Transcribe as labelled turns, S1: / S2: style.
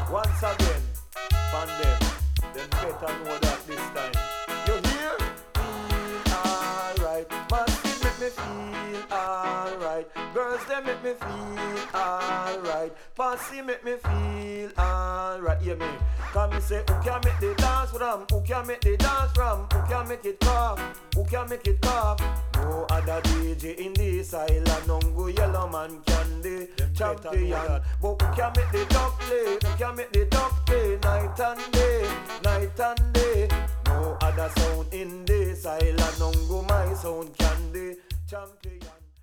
S1: Once again, from them better know that this time. You hear? Feel alright. Masses make me feel alright. Girls, they make me feel alright. Passy make me feel alright. Hear me? Come me say, who can make the dance from? Who can make the dance from? Who can make it cough? Who can make it cough? No other DJ in this island. Nongo yellow man candy champion. But who can make the dog play? Who can make the dog play night and